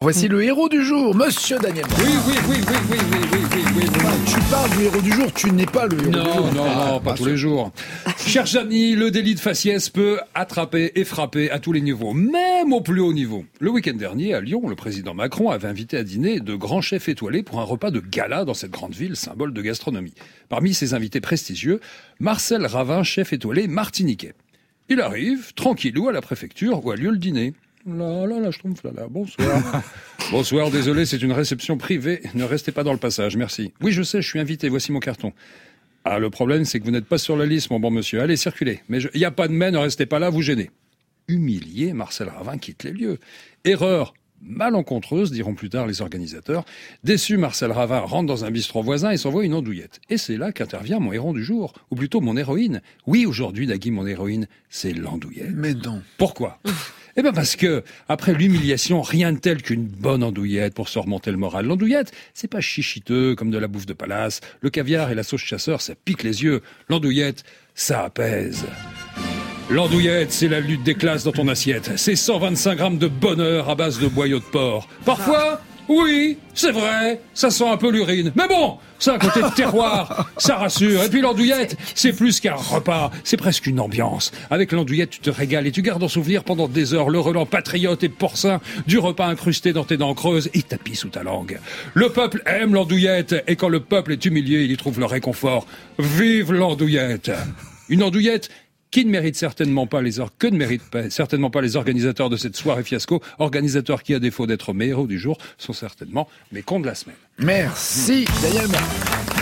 Voici le héros du jour, Monsieur Daniel. Oui. Tu parles du héros du jour, tu n'es pas le héros du jour. Non, pas tous les jours. Chers amis, le délit de faciès peut attraper et frapper à tous les niveaux, même au plus haut niveau. Le week-end dernier, à Lyon, le président Macron avait invité à dîner de grands chefs étoilés pour un repas de gala dans cette grande ville, symbole de gastronomie. Parmi ses invités prestigieux, Marcel Ravin, chef étoilé martiniquais. Il arrive, tranquillou, à la préfecture où a lieu le dîner. Je trompe là. Bonsoir. Bonsoir, désolé, c'est une réception privée. Ne restez pas dans le passage, merci. Oui, je sais, je suis invité, voici mon carton. Ah, le problème, c'est que vous n'êtes pas sur la liste, mon bon monsieur. Allez, circulez. Mais il n'y a pas de mais, ne restez pas là, vous gênez. Humilié, Marcel Ravin quitte les lieux. Erreur malencontreuse, diront plus tard les organisateurs. Déçu, Marcel Ravin rentre dans un bistrot voisin et s'envoie une andouillette. Et c'est là qu'intervient mon héros du jour, ou plutôt mon héroïne. Oui, aujourd'hui, Nagui, mon héroïne, c'est l'andouillette. Mais non. Pourquoi ? Eh ben parce que, après l'humiliation, rien de tel qu'une bonne andouillette pour se remonter le moral. L'andouillette, c'est pas chichiteux comme de la bouffe de palace. Le caviar et la sauce chasseur, ça pique les yeux. L'andouillette, ça apaise. L'andouillette, c'est la lutte des classes dans ton assiette. C'est 125 grammes de bonheur à base de boyaux de porc. Parfois, oui, c'est vrai, ça sent un peu l'urine. Mais bon, c'est un côté de terroir, ça rassure. Et puis l'andouillette, c'est plus qu'un repas, c'est presque une ambiance. Avec l'andouillette, tu te régales et tu gardes en souvenir pendant des heures le relent patriote et porcin du repas incrusté dans tes dents creuses et tapis sous ta langue. Le peuple aime l'andouillette et quand le peuple est humilié, il y trouve le réconfort. Vive l'andouillette! Une andouillette qui ne mérite certainement pas les organisateurs de cette soirée fiasco, organisateurs qui, à défaut d'être mes héros du jour, sont certainement mes cons de la semaine. Merci, Daniel.